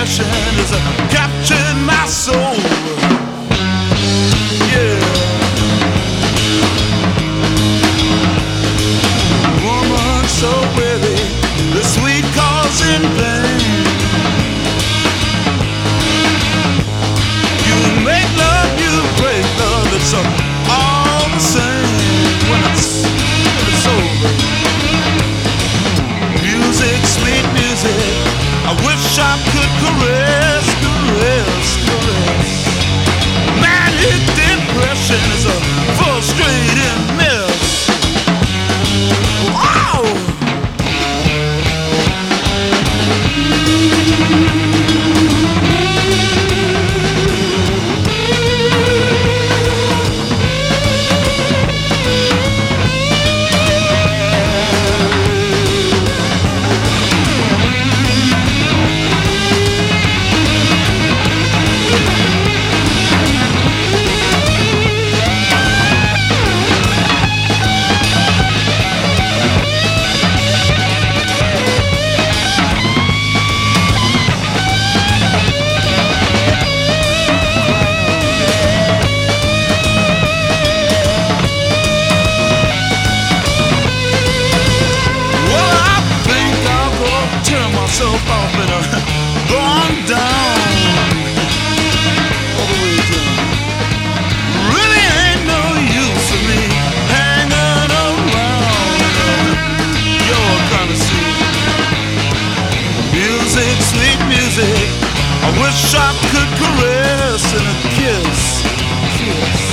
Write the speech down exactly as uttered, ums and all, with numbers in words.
depression is uh, capturing my soul. Yeah. Woman so weary, the sweet cause in vain. You make love, you break love, it's uh, all the same when it's, when it's over. Music, sweet music, I wish I could caress, caress, caress. Manic depression is a frustrating mess. Wow! Myself off and uh, gone down all the way down. Really ain't no use of me hanging around your kind of scene. Music, sweet music, I wish I could caress and a kiss, kiss.